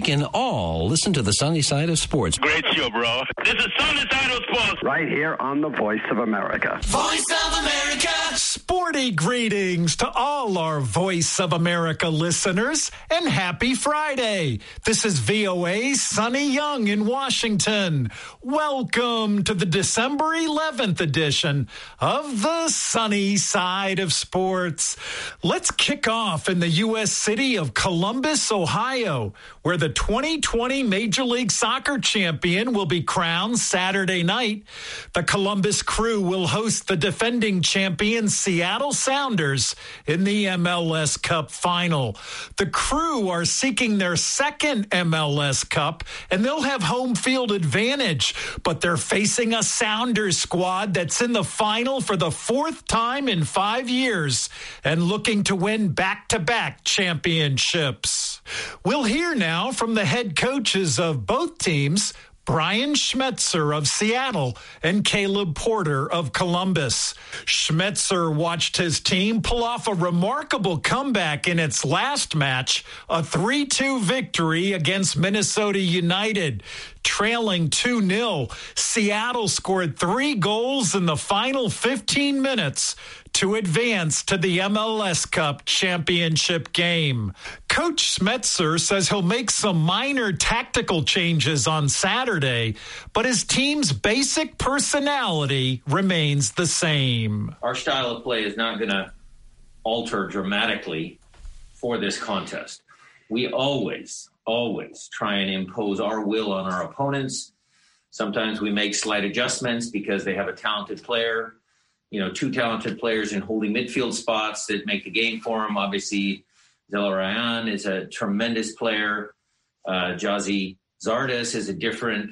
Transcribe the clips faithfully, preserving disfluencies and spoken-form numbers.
can all listen to the sunny side of sports. Great show, bro. This is Sunny Side of Sports. Right here on the Voice of America. Voice of America. Sporty greetings to all our Voice of America listeners, and happy Friday. This is V O A's Sonny Young in Washington. Welcome to the December eleventh edition of the Sunny Side of Sports. Let's kick off in the U S city of Columbus, Ohio, where the twenty twenty Major League Soccer champion will be crowned Saturday night. The Columbus Crew will host the defending champion Seattle Sounders in the M L S Cup final. The Crew are seeking their second M L S Cup, and they'll have home field advantage, but they're facing a Sounders squad that's in the final for the fourth time in five years and looking to win back-to-back championships. We'll hear now from the head coaches of both teams, Brian Schmetzer of Seattle and Caleb Porter of Columbus. Schmetzer watched his team pull off a remarkable comeback in its last match, a three two victory against Minnesota United. Trailing two nil, Seattle scored three goals in the final fifteen minutes to advance to the M L S Cup championship game. Coach Schmetzer says he'll make some minor tactical changes on Saturday, but his team's basic personality remains the same. Our style of play is not going to alter dramatically for this contest. We always, always try and impose our will on our opponents. Sometimes we make slight adjustments because they have a talented player. You know, two talented players in holding midfield spots that make the game for them. Obviously, Zelarayan is a tremendous player. Uh, Jazi Zardes is a different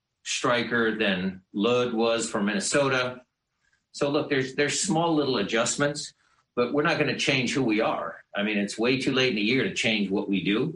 striker than Lod was for Minnesota. So, look, there's there's small little adjustments, but we're not going to change who we are. I mean, it's way too late in the year to change what we do.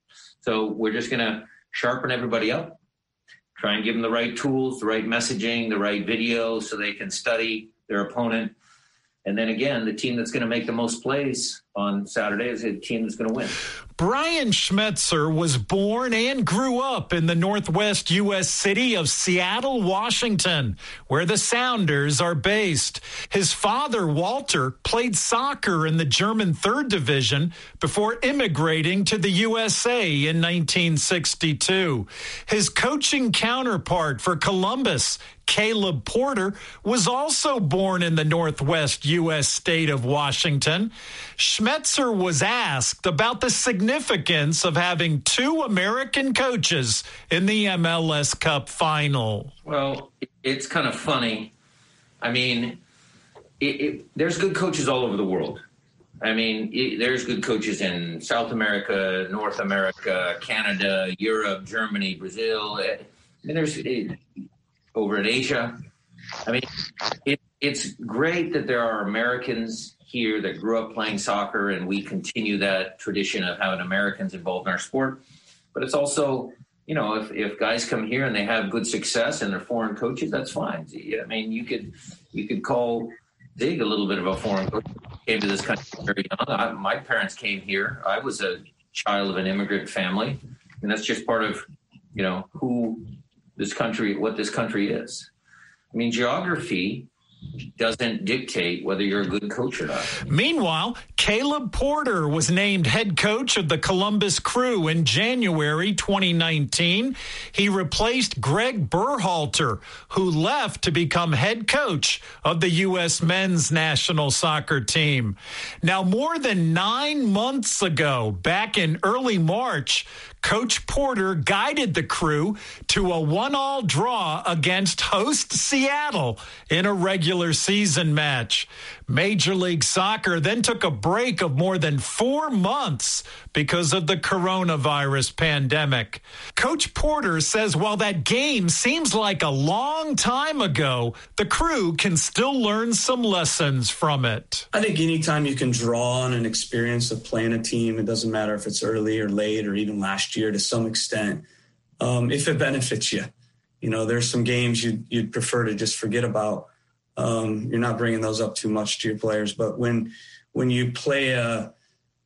So we're just going to sharpen everybody up, try and give them the right tools, the right messaging, the right video so they can study their opponent. And then again, the team that's going to make the most plays on Saturday is the team that's going to win. Brian Schmetzer was born and grew up in the northwest U S city of Seattle, Washington, where the Sounders are based. His father, Walter, played soccer in the German third division before immigrating to the U S A in nineteen sixty-two. His coaching counterpart for Columbus, Caleb Porter, was also born in the northwest U S state of Washington. Schmetzer was asked about the significance of having two American coaches in the M L S Cup final. Well, it's kind of funny. I mean, it, it, there's good coaches all over the world. I mean, it, there's good coaches in South America, North America, Canada, Europe, Germany, Brazil. I mean, there's it, over in Asia. I mean, it, it's great that there are Americans here that grew up playing soccer, and we continue that tradition of having Americans involved in our sport. But it's also, you know, if, if guys come here and they have good success and they're foreign coaches, that's fine. I mean, you could you could call Zig a little bit of a foreign coach. Came to this country very young. I, my parents came here. I was a child of an immigrant family, and that's just part of, you know, who this country, what this country is. I mean, geography doesn't dictate whether you're a good coach or not. Meanwhile, Caleb Porter was named head coach of the Columbus Crew in January twenty nineteen. He replaced Greg Berhalter, who left to become head coach of the U S men's national soccer team. Now, more than nine months ago, back in early March, Coach Porter guided the Crew to a one-all draw against host Seattle in a regular season match. Major League Soccer then took a break of more than four months because of the coronavirus pandemic. Coach Porter says while that game seems like a long time ago, the Crew can still learn some lessons from it. I think anytime you can draw on an experience of playing a team, it doesn't matter if it's early or late or even last year to some extent, um, if it benefits you. You know, there's some games you'd, you'd prefer to just forget about. Um, you're not bringing those up too much to your players. But when when you play a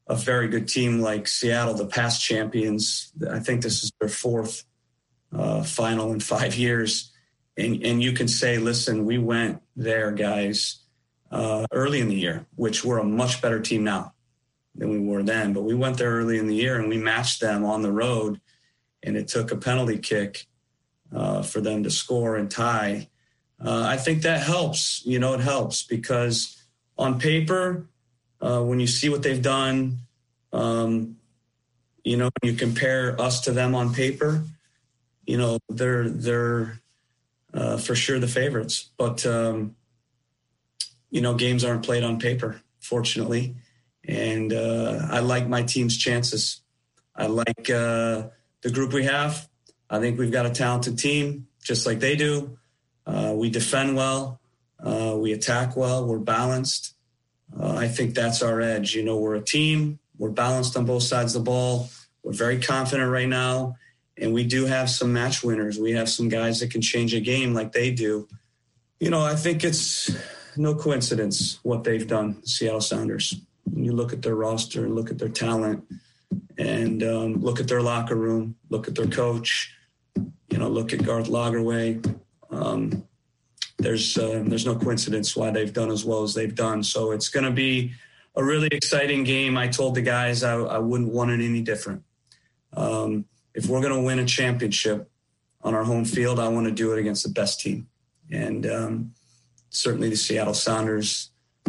a very good team like Seattle, the past champions. I think this is their fourth uh, final in five years. And, and you can say, listen, we went there, guys, uh, early in the year, which we're a much better team now than we were then. But we went there early in the year and we matched them on the road. And it took a penalty kick uh, for them to score and tie. Uh, I think that helps. You know, it helps because on paper, uh, when you see what they've done, um, you know, you compare us to them on paper, you know, they're they're uh, for sure the favorites. But, um, you know, games aren't played on paper, fortunately. And uh, I like my team's chances. I like uh, the group we have. I think we've got a talented team, just like they do. Uh, we defend well. Uh, we attack well. We're balanced. Uh, I think that's our edge. You know, we're a team. We're balanced on both sides of the ball. We're very confident right now. And we do have some match winners. We have some guys that can change a game like they do. You know, I think it's no coincidence what they've done, the Seattle Sounders. When you look at their roster and look at their talent and um, look at their locker room, look at their coach, you know, look at Garth Lagerwey. Um, there's uh, there's no coincidence why they've done as well as they've done. So it's going to be a really exciting game. I told the guys I, I wouldn't want it any different. Um, if we're going to win a championship on our home field, I want to do it against the best team. And um, certainly the Seattle Sounders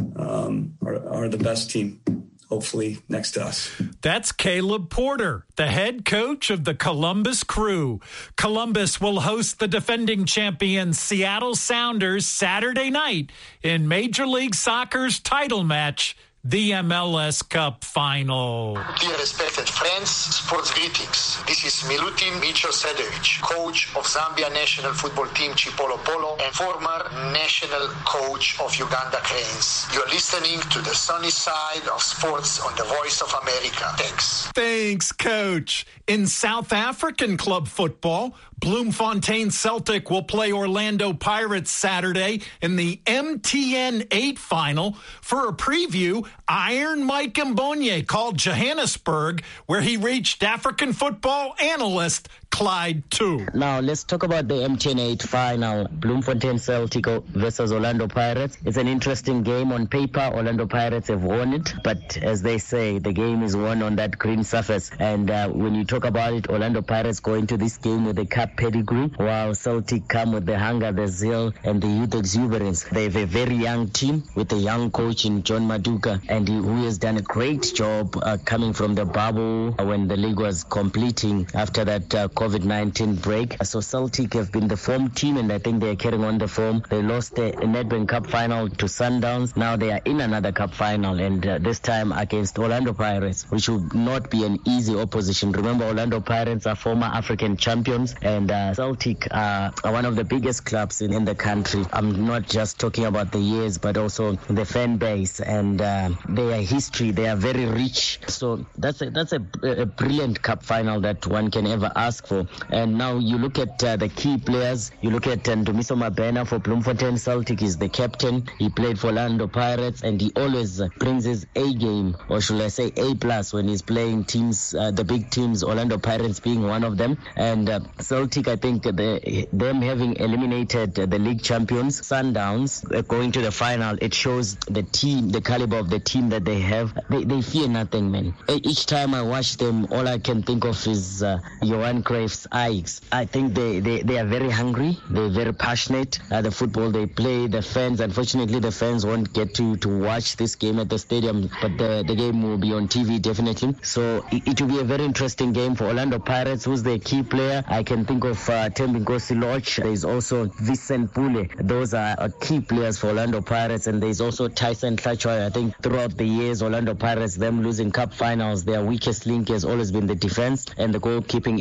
um, are, are the best team, hopefully next to us. That's Caleb Porter, the head coach of the Columbus Crew. Columbus will host the defending champion Seattle Sounders Saturday night in Major League Soccer's title match, the M L S Cup Final. Dear respected friends, sports greetings. This is Milutin Mitrosedovic, coach of Zambia national football team Chipolo Polo and former national coach of Uganda Cranes. You're listening to the sunny side of sports on the Voice of America. Thanks. Thanks, Coach. In South African club football, Bloemfontein Celtic will play Orlando Pirates Saturday in the M T N eight final. For a preview, Iron Mike Mbonye called Johannesburg, where he reached African football analyst Clyde two. Now, let's talk about the M T N eight final, Bloemfontein Celtic versus Orlando Pirates. It's an interesting game on paper. Orlando Pirates have won it, but as they say, the game is won on that green surface. And uh, when you talk about it, Orlando Pirates go into this game with a cup pedigree, while Celtic come with the hunger, the zeal, and the youth exuberance. They have a very young team with a young coach in John Maduka, and he, who has done a great job uh, coming from the bubble when the league was completing after that uh, COVID nineteen break. So Celtic have been the form team, and I think they are carrying on the form. They lost the Nedbank Cup final to Sundowns. Now they are in another cup final, and uh, this time against Orlando Pirates, which will not be an easy opposition. Remember, Orlando Pirates are former African champions, and uh, Celtic are, are one of the biggest clubs in, in the country. I'm not just talking about the years, but also the fan base and uh, their history. They are very rich. So that's a, that's a, a brilliant cup final that one can ever ask for. And now you look at uh, the key players. You look at uh, Ndumiso Mabena for Bloemfontein Celtic. He's the captain. He played for Orlando Pirates, and he always uh, brings his A game, or should I say A plus, when he's playing teams, uh, the big teams, Orlando Pirates being one of them. And uh, Celtic, I think the, them having eliminated uh, the league champions, Sundowns, uh, going to the final, it shows the team, the caliber of the team that they have. They, they fear nothing, man. Each time I watch them, all I can think of is uh, Johan Cruyff's Ajax. I think they, they, they are very hungry. They're very passionate. Uh, the football they play, the fans, unfortunately, the fans won't get to, to watch this game at the stadium, but the, the game will be on T V, definitely. So it, it will be a very interesting game for Orlando Pirates. Who's the key player? I can think of uh, Thembinkosi Lorch. There's also Vincent Pule. Those are uh, key players for Orlando Pirates. And there's also Tyson Tlachoy. I think throughout the years, Orlando Pirates, them losing cup finals, their weakest link has always been the defense and the goalkeeping area, or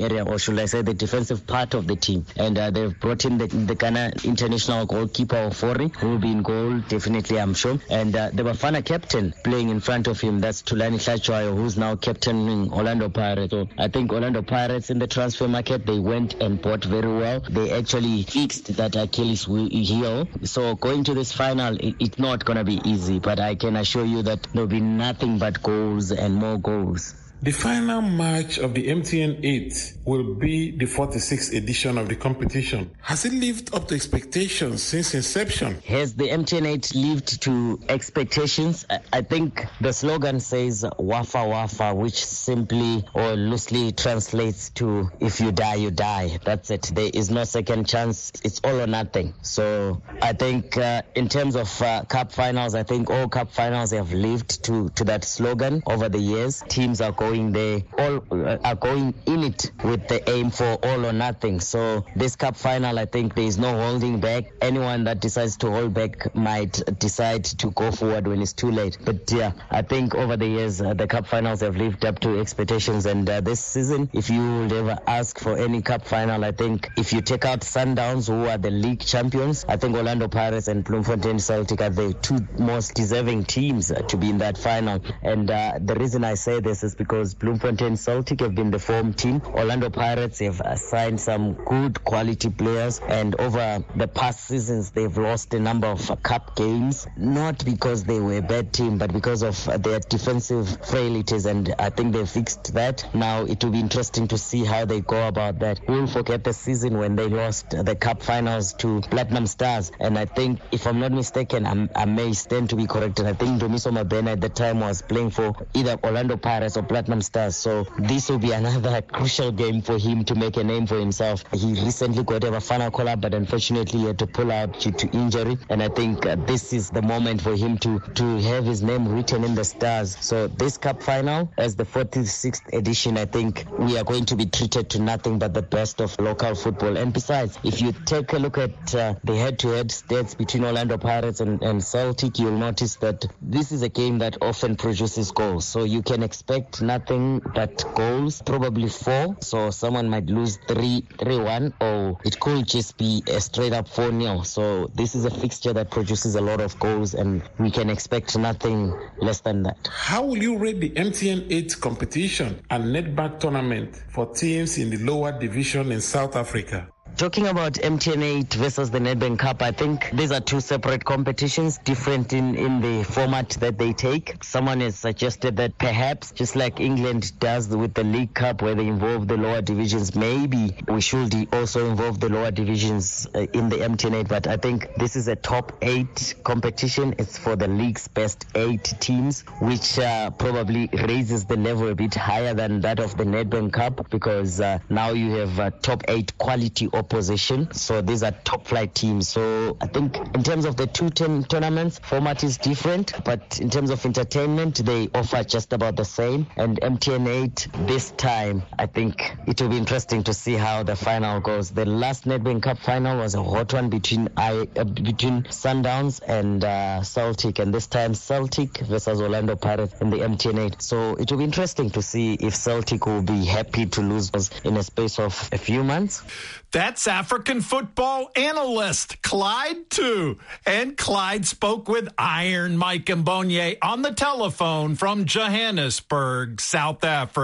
should I say, the defensive part of the team. And uh, they've brought in the, the Ghana international goalkeeper, Ofori, who will be in goal, definitely, I'm sure. And uh, the Bafana captain playing in front of him, that's Thulani Hlatshwayo, who's now captaining Orlando Pirates. So I think Orlando Pirates in the transfer market, they went and bought very well. They actually fixed that Achilles heel. So going to this final, it, it's not going to be easy, but I can assure you that there'll be nothing but goals and more goals. The final match of the M T N eight will be the forty-sixth edition of the competition. Has it lived up to expectations since inception? Has the M T N eight lived to expectations? I think the slogan says Wafa Wafa, which simply or loosely translates to if you die, you die. That's it. There is no second chance. It's all or nothing. So I think uh, in terms of uh, cup finals, I think all cup finals have lived to, to that slogan over the years. Teams are going there, all uh, are going in it with the aim for all or nothing. So this cup final, I think there is no holding back. Anyone that decides to hold back might decide to go forward when it's too late. But yeah, I think over the years, uh, the cup finals have lived up to expectations. And uh, this season, if you would ever ask for any cup final, I think if you take out Sundowns, who are the league champions, I think Orlando Pirates and Bloemfontein Celtic are the two most deserving teams uh, to be in that final. And uh, the reason I say this is because Bloemfontein Celtic have been the form team. Orlando Pirates have signed some good quality players, and over the past seasons they've lost a number of uh, cup games, not because they were a bad team, but because of uh, their defensive frailties, and I think they fixed that. Now it will be interesting to see how they go about that. We'll forget the season when they lost the cup finals to Platinum Stars, and I think, if I'm not mistaken, I'm, I may stand to be corrected, I think Dumiso Mabena at the time was playing for either Orlando Pirates or Platinum Stars. So this will be another crucial game for him to make a name for himself. He recently got a Bafana call-up, but unfortunately he had to pull out due to injury. And I think uh, this is the moment for him to, to have his name written in the stars. So this cup final, as the forty-sixth edition, I think we are going to be treated to nothing but the best of local football. And besides, if you take a look at uh, the head-to-head stats between Orlando Pirates and, and Celtic, you'll notice that this is a game that often produces goals. So you can expect nothing but goals, probably four. So someone might lose three, three one, or it could just be a straight up four nil. So this is a fixture that produces a lot of goals, and we can expect nothing less than that. How will you rate the M T N eight competition and netball tournament for teams in the lower division in South Africa? Talking about M T N eight versus the Nedbank Cup, I think these are two separate competitions, different in, in the format that they take. Someone has suggested that perhaps, just like England does with the League Cup, where they involve the lower divisions, maybe we should also involve the lower divisions uh, in the M T N eight. But I think this is a top eight competition. It's for the league's best eight teams, which uh, probably raises the level a bit higher than that of the Nedbank Cup, because uh, now you have uh, top eight quality opposition. So these are top flight teams. So I think in terms of the two ten tournaments, format is different, but in terms of entertainment, they offer just about the same. And M T N eight this time, I think it will be interesting to see how the final goes. The last Nedbank Cup final was a hot one between I uh, between Sundowns and uh, Celtic, and this time Celtic versus Orlando Pirates in the M T N eight. So it will be interesting to see if Celtic will be happy to lose in a space of a few months. That's African football analyst Clyde too. And Clyde spoke with Iron Mike Mbonye on the telephone from Johannesburg, South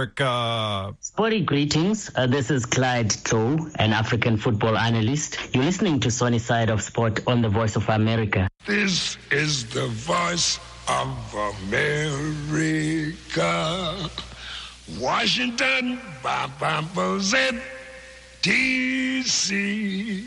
Africa. Sporty greetings. Uh, this is Clyde too, an African football analyst. You're listening to Sunny Side of Sport on the Voice of America. This is the Voice of America. Washington, Z. D C.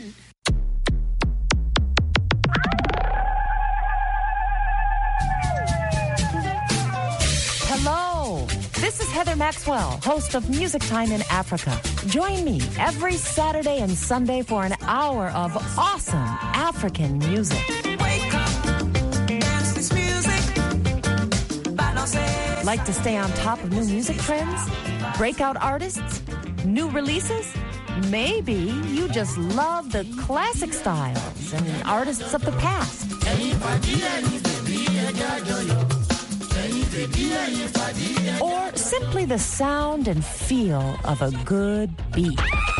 Hello, this is Heather Maxwell, host of Music Time in Africa. Join me every Saturday and Sunday for an hour of awesome African music. Wake up, dance this music. Like to stay on top of new music trends? Breakout artists? New releases? Maybe you just love the classic styles and artists of the past. or simply the sound and feel of a good beat.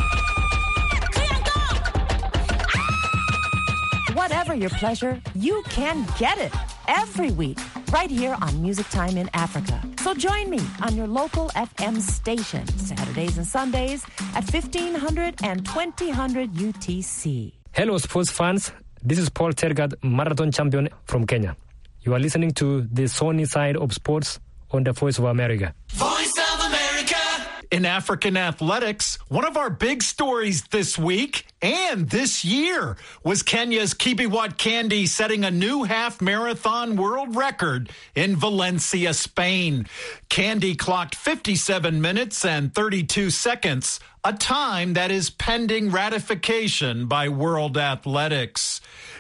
Whatever your pleasure, you can get it every week right here on Music Time in Africa. So join me on your local F M station Saturdays and Sundays at fifteen hundred and twenty hundred U T C. Hello, sports fans. This is Paul Tergat, marathon champion from Kenya. You are listening to the Sunny Side of Sports on the Voice of America. Voice of America! In African athletics, one of our big stories this week and this year was Kenya's Kibiwot Kandi setting a new half-marathon world record in Valencia, Spain. Kandi clocked fifty-seven minutes and thirty-two seconds, a time that is pending ratification by World Athletics.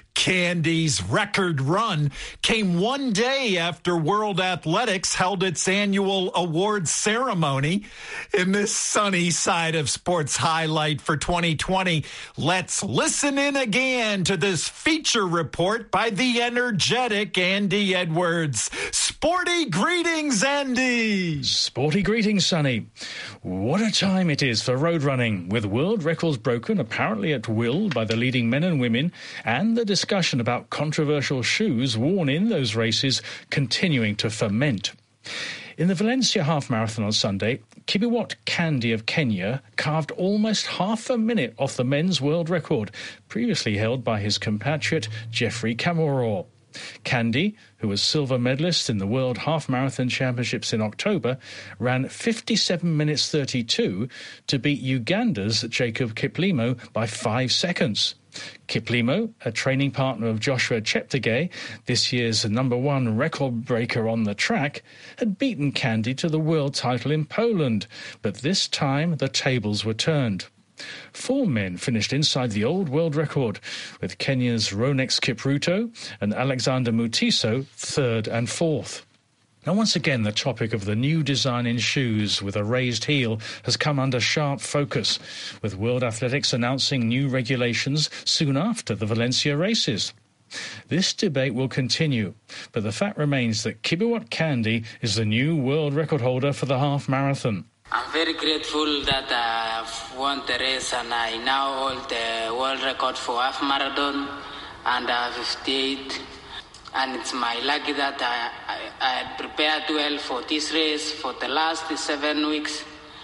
Kandi's record run came one day after World Athletics held its annual awards ceremony. In this Sunny Side of Sports highlight for twenty twenty, let's listen in again to this feature report by the energetic Andy Edwards. Sporty greetings, Andy. Sporty greetings, Sonny. What a time it is for road running, with world records broken apparently at will by the leading men and women, and the discussion about controversial shoes worn in those races continuing to ferment. In the Valencia half marathon on Sunday, Kibiwot Kandi of Kenya carved almost half a minute off the men's world record, previously held by his compatriot Geoffrey Kamworor. Kandi, who was silver medalist in the World Half Marathon Championships in October, ran fifty-seven minutes thirty-two to beat Uganda's Jacob Kiplimo by five seconds. Kiplimo, a training partner of Joshua Cheptegei, this year's number one record breaker on the track, had beaten Kandi to the world title in Poland, but this time the tables were turned. Four men finished inside the old world record, with Kenya's Ronex Kipruto and Alexander Mutiso third and fourth. Now, once again, the topic of the new design in shoes with a raised heel has come under sharp focus, with World Athletics announcing new regulations soon after the Valencia races. This debate will continue, but the fact remains that Kibiwot Kandi is the new world record holder for the half marathon. I'm very grateful that I've won the race and I now hold the world record for half marathon under fifty-eight. And it's my lucky that I, I, I had prepared well for this race for the last seven weeks.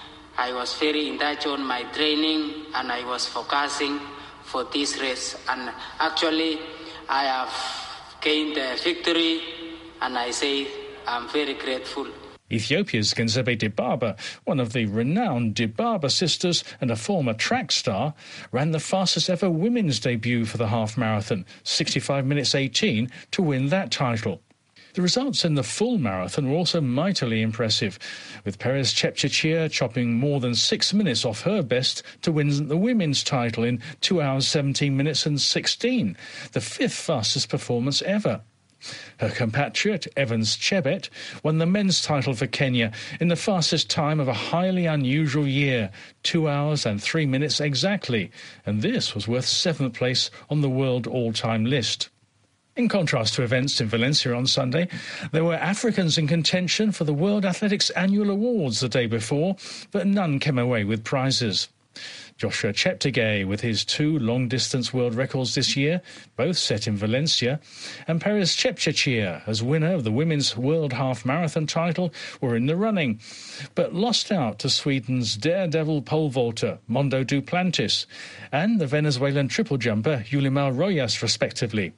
I was very in touch on my training and I was focusing for this race. And actually, I have gained a victory and I say I'm very grateful. Ethiopia's Genzebe Dibaba, one of the renowned Dibaba sisters and a former track star, ran the fastest ever women's debut for the half marathon, sixty-five minutes eighteen, to win that title. The results in the full marathon were also mightily impressive, with Perez Chepchirchir chopping more than six minutes off her best to win the women's title in two hours seventeen minutes and sixteen, the fifth fastest performance ever. Her compatriot, Evans Chebet, won the men's title for Kenya in the fastest time of a highly unusual year, two hours and three minutes exactly, and this was worth seventh place on the world all-time list. In contrast to events in Valencia on Sunday, there were Africans in contention for the World Athletics Annual Awards the day before, but none came away with prizes. Joshua Cheptegei, with his two long-distance world records this year, both set in Valencia, and Perez Chepchirchir, as winner of the women's world half-marathon title, were in the running, but lost out to Sweden's daredevil pole vaulter, Mondo Duplantis, and the Venezuelan triple jumper, Yulimar Rojas, respectively.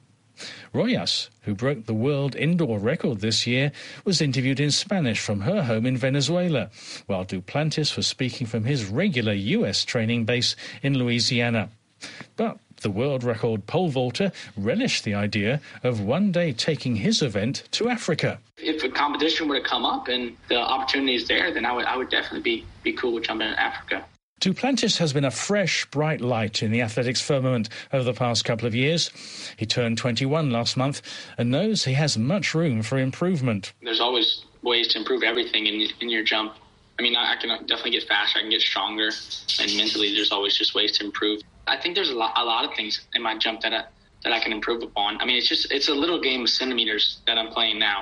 Rojas, who broke the world indoor record this year, was interviewed in Spanish from her home in Venezuela, while Duplantis was speaking from his regular U S training base in Louisiana. But the world record pole vaulter relished the idea of one day taking his event to Africa. If a competition were to come up and the opportunity is there, then I would, I would definitely be, be cool with jumping in Africa. Duplantis has been a fresh, bright light in the athletics firmament over the past couple of years. He turned twenty-one last month and knows he has much room for improvement. There's always ways to improve everything in, in your jump. I mean, I, I can definitely get faster, I can get stronger, and mentally there's always just ways to improve. I think there's a lot, a lot of things in my jump that I, that I can improve upon. I mean, it's just it's a little game of centimeters that I'm playing now.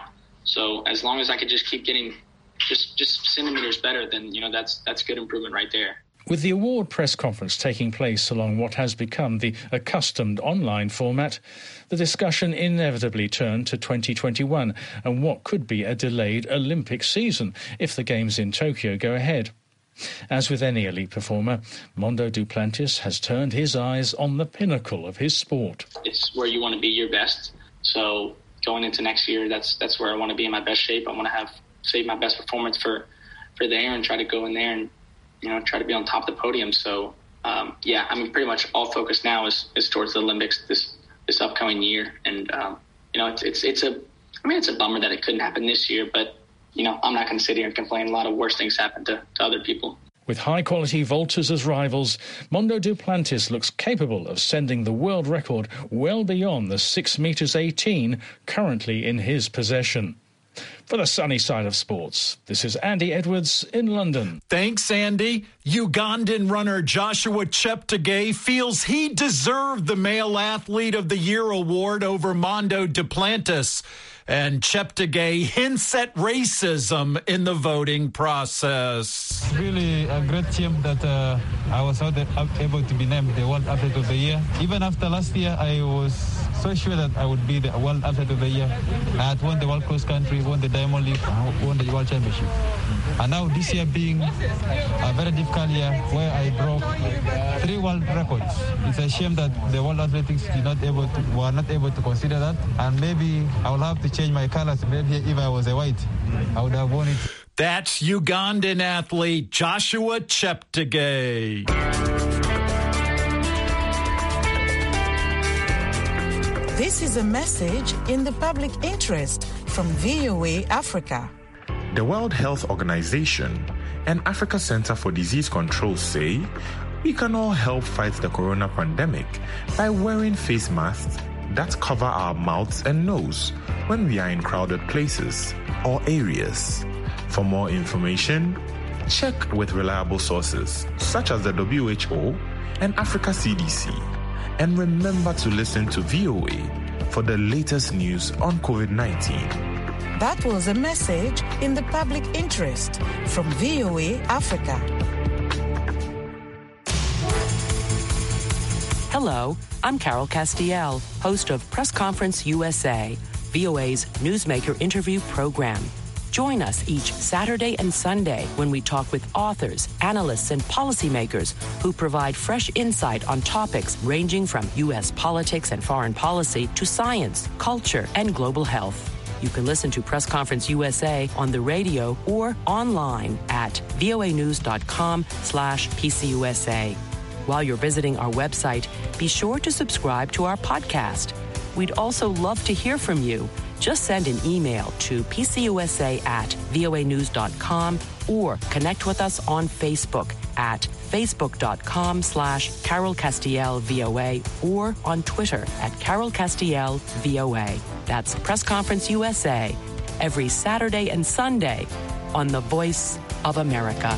So as long as I could just keep getting just just centimeters better, then, you know, that's that's good improvement right there. With the award press conference taking place along what has become the accustomed online format, the discussion inevitably turned to twenty twenty-one and what could be a delayed Olympic season if the Games in Tokyo go ahead. As with any elite performer, Mondo Duplantis has turned his eyes on the pinnacle of his sport. It's where you want to be your best. So going into next year, that's that's where I want to be in my best shape. I want to have save my best performance for, for there and try to go in there and, you know, try to be on top of the podium. So, um, yeah, I mean, pretty much all focus now is, is towards the Olympics this this upcoming year. And, um, you know, it's, it's, it's a, I mean, it's a bummer that it couldn't happen this year, but, you know, I'm not going to sit here and complain. A lot of worse things happen to, to other people. With high-quality vaulters as rivals, Mondo Duplantis looks capable of sending the world record well beyond the six metres eighteen currently in his possession. For the sunny side of sports, this is Andy Edwards in London. Thanks, Andy. Ugandan runner Joshua Cheptegei feels he deserved the Male Athlete of the Year award over Mondo Duplantis. And Cheptegei hints at racism in the voting process. Really a great team that uh, I was able to be named the World Athlete of the Year. Even after last year, I was so sure that I would be the World Athlete of the Year. I had won the World Cross Country, won the Diamond League, won the World Championship. And now this year being a very difficult year where I broke three world records. It's a shame that the World Athletics did not able to, were not able to consider that. And maybe I will have to change my colors. Maybe if I was a white, I would have won it. That's Ugandan athlete Joshua Cheptegei. This is a message in the public interest from V O A Africa. The World Health Organization and Africa Center for Disease Control say we can all help fight the corona pandemic by wearing face masks that cover our mouths and nose when we are in crowded places or areas. For more information, check with reliable sources such as the W H O and Africa C D C. And remember to listen to V O A for the latest news on covid nineteen. That was a message in the public interest from V O A Africa. Hello, I'm Carol Castiel, host of Press Conference U S A, V O A's newsmaker interview program. Join us each Saturday and Sunday when we talk with authors, analysts, and policymakers who provide fresh insight on topics ranging from U S politics and foreign policy to science, culture, and global health. You can listen to Press Conference U S A on the radio or online at voanews.com slash PCUSA. While you're visiting our website, be sure to subscribe to our podcast. We'd also love to hear from you. Just send an email to pcusa at voanews.com or connect with us on Facebook at facebook.com slash Carol Castiel VOA or on Twitter at Carol Castiel VOA. That's Press Conference U S A every Saturday and Sunday on The Voice of America.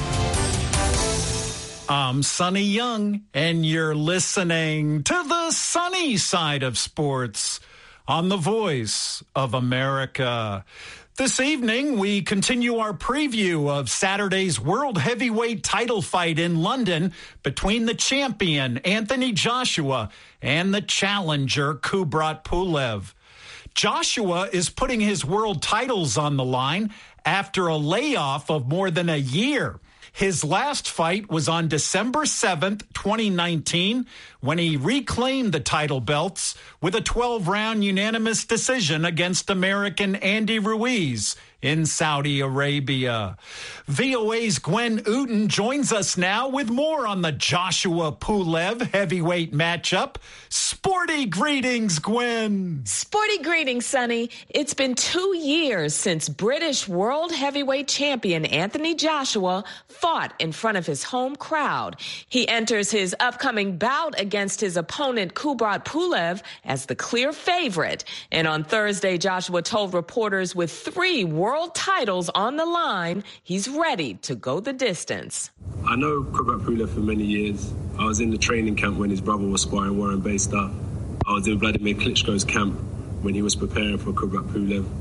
I'm Sonny Young, and you're listening to the sunny side of sports on The Voice of America. This evening, we continue our preview of Saturday's World Heavyweight title fight in London between the champion, Anthony Joshua, and the challenger, Kubrat Pulev. Joshua is putting his world titles on the line after a layoff of more than a year. His last fight was on December seventh, twenty nineteen, when he reclaimed the title belts with a twelve-round unanimous decision against American Andy Ruiz in Saudi Arabia. V O A's Gwen Uten joins us now with more on the Joshua Pulev heavyweight matchup. Sporty greetings, Gwen. Sporty greetings, Sonny. It's been two years since British world heavyweight champion Anthony Joshua fought in front of his home crowd. He enters his upcoming bout against his opponent Kubrat Pulev as the clear favorite. And on Thursday, Joshua told reporters with three world titles on the line, he's ready to go the distance. I know Kubrat Pulev for many years. I was in the training camp when his brother was sparring Warren Baster. I was in Vladimir Klitschko's camp when he was preparing for Kubrat Pulev.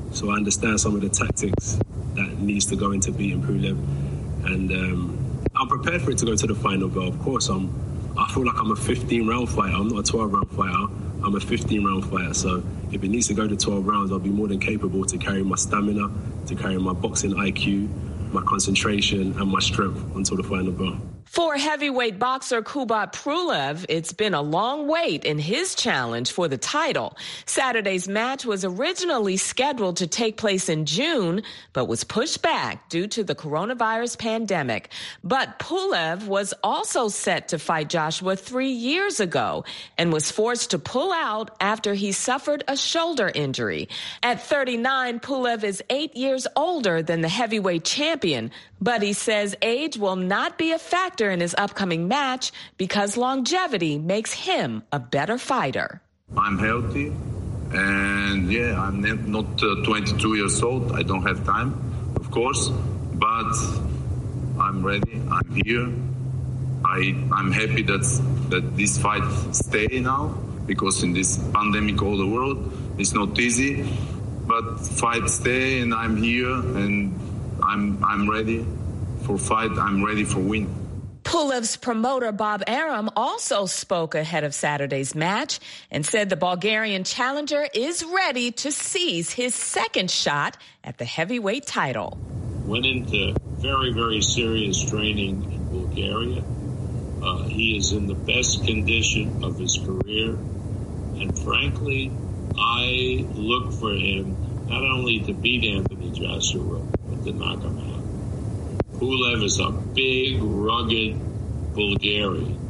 So I understand some of the tactics that needs to go into beating Pulev. And um, I'm prepared for it to go to the final, but of course, I'm, I feel like I'm a fifteen-round fighter. I'm not a twelve-round fighter. I'm a fifteen-round fighter. So if it needs to go to twelve rounds, I'll be more than capable to carry my stamina, to carry my boxing I Q, my concentration, and my strength until the final bell. For heavyweight boxer Kubrat Pulev, it's been a long wait in his challenge for the title. Saturday's match was originally scheduled to take place in June, but was pushed back due to the coronavirus pandemic. But Pulev was also set to fight Joshua three years ago and was forced to pull out after he suffered a shoulder injury. At thirty-nine, Pulev is eight years older than the heavyweight champion, but he says age will not be a factor in his upcoming match because longevity makes him a better fighter. I'm healthy, and yeah, I'm not uh, twenty-two years old. I don't have time, of course, but I'm ready. I'm here. I, I'm happy that, that this fight stay now, because in this pandemic all the world, it's not easy, but fight stay, and I'm here, and I'm, I'm ready for fight. I'm ready for win. Pulev's promoter Bob Arum also spoke ahead of Saturday's match and said the Bulgarian challenger is ready to seize his second shot at the heavyweight title. Went into very, very serious training in Bulgaria. Uh, he is in the best condition of his career. And frankly, I look for him not only to beat Anthony Joshua, but to knock him out. Pulev is a big, rugged Bulgarian,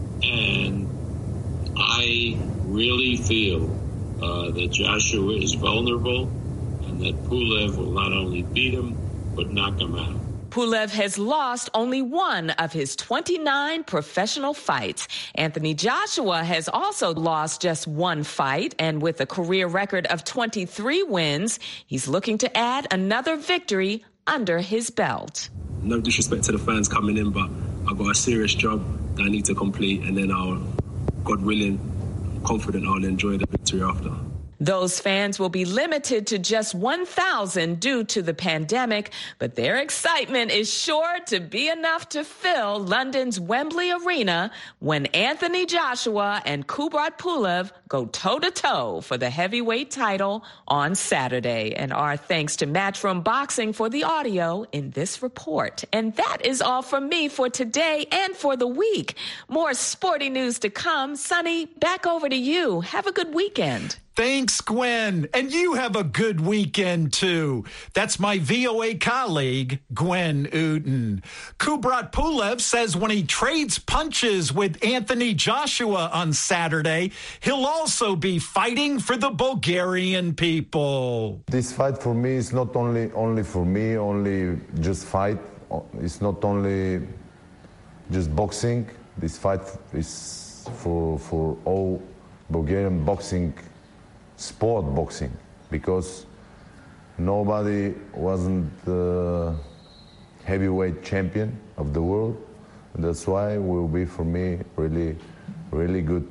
and I really feel uh, that Joshua is vulnerable and that Pulev will not only beat him, but knock him out. Pulev has lost only one of his twenty-nine professional fights. Anthony Joshua has also lost just one fight, and with a career record of twenty-three wins, he's looking to add another victory under his belt. No disrespect to the fans coming in, but I've got a serious job that I need to complete, and then I'll, God willing, I'm confident I'll enjoy the victory after. Those fans will be limited to just one thousand due to the pandemic, but their excitement is sure to be enough to fill London's Wembley Arena when Anthony Joshua and Kubrat Pulev go toe-to-toe for the heavyweight title on Saturday. And our thanks to Matchroom Boxing for the audio in this report. And that is all from me for today and for the week. More sporty news to come. Sonny, back over to you. Have a good weekend. Thanks, Gwen. And you have a good weekend, too. That's my V O A colleague, Gwen Uden. Kubrat Pulev says when he trades punches with Anthony Joshua on Saturday, he'll also be fighting for the Bulgarian people. This fight for me is not only, only for me, only just fight. It's not only just boxing. This fight is for, for all Bulgarian boxing sport boxing, because nobody wasn't the heavyweight champion of the world. And that's why it will be for me really, really good.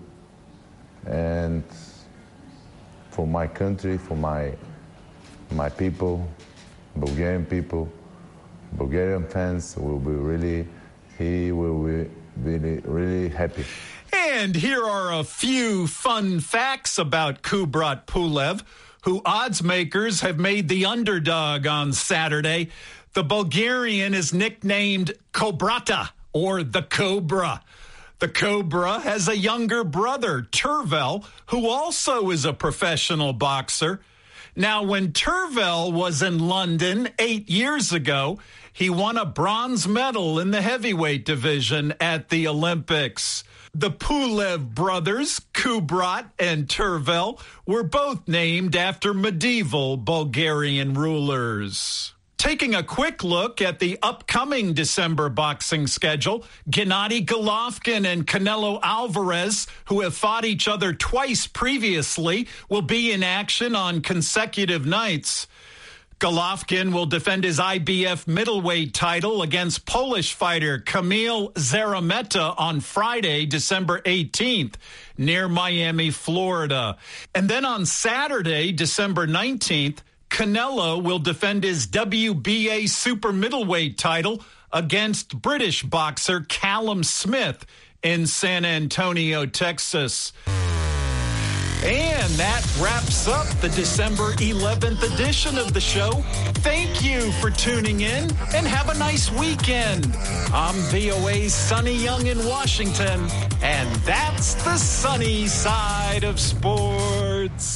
And for my country, for my my people, Bulgarian people, Bulgarian fans will be really, he will be really, really happy. And here are a few fun facts about Kubrat Pulev, who odds makers have made the underdog on Saturday. The Bulgarian is nicknamed Kobrata, or the Cobra. The Cobra has a younger brother, Tervel, who also is a professional boxer. Now, when Tervel was in London eight years ago, he won a bronze medal in the heavyweight division at the Olympics. The Pulev brothers, Kubrat and Tervel, were both named after medieval Bulgarian rulers. Taking a quick look at the upcoming December boxing schedule, Gennady Golovkin and Canelo Alvarez, who have fought each other twice previously, will be in action on consecutive nights. Golovkin will defend his I B F middleweight title against Polish fighter Kamil Zarameta on Friday, December eighteenth, near Miami, Florida. And then on Saturday, December nineteenth, Canelo will defend his W B A super middleweight title against British boxer Callum Smith in San Antonio, Texas. And that wraps up the December eleventh edition of the show. Thank you for tuning in and have a nice weekend. I'm V O A's Sonny Young in Washington, and that's the sunny side of sports.